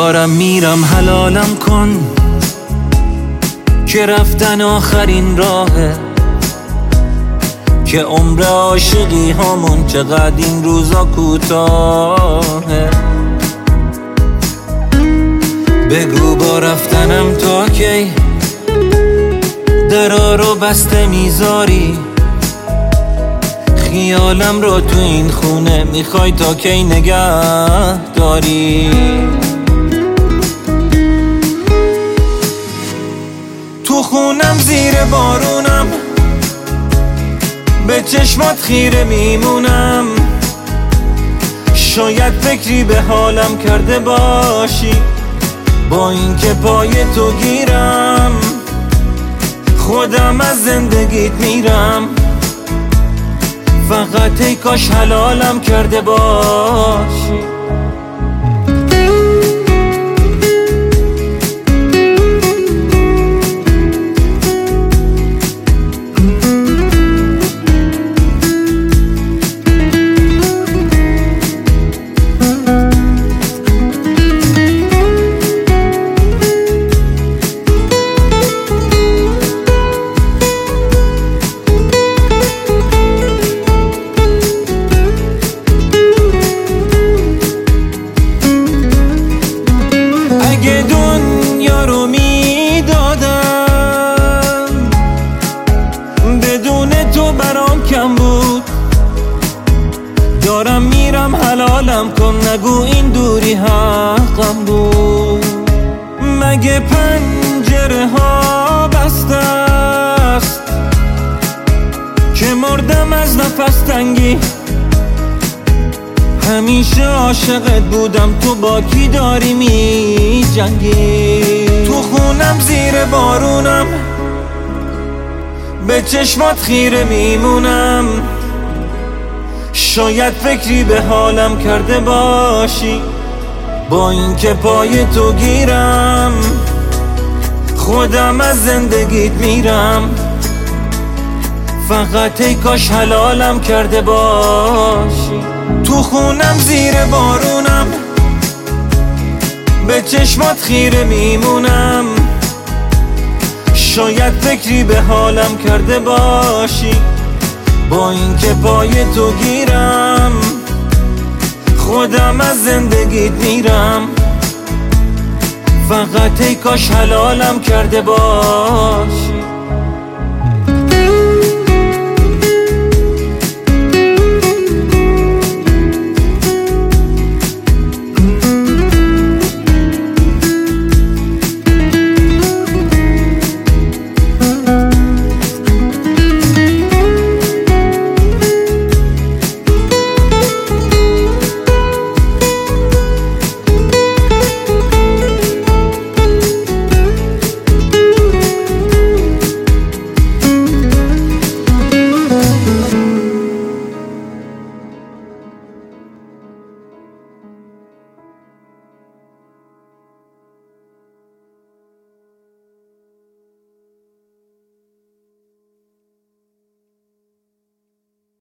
دارم میرم حلالم کن که رفتن آخرین راهه، که عمر عاشقی همون چقدر این روزا کوتاهه. بگو با رفتنم تا کی درا رو بسته میذاری، خیالم رو تو این خونه میخوای تا کی نگه داری. تو خونم زیر بارونم، به چشمات خیره میمونم، شاید فکری به حالم کرده باشی، با اینکه پای تو گیرم خودم از زندگیت میرم، فقط ای کاش حلالم کرده باشی. اگه دنیا رو میدادم بدون تو برام کم بود، دارم میرم حلالم کن نگو این دوری حقم بود. مگه پنجره ها بسته است که مردم از نفس تنگی، همیشه عاشقت بودم تو با کی داری می جنگی. تو خونم زیر بارونم، به چشمات خیره میمونم، شاید فکری به حالم کرده باشی، با اینکه پای تو گیرم خودم از زندگیت میرم، فقط ای کاش حلالم کرده باشی. تو خونم زیر بارونم، به چشمات خیره میمونم، شاید فکری به حالم کرده باشی، با اینکه پای تو گیرم خودم از زندگیت میرم، فقط ای کاش حلالم کرده باشی.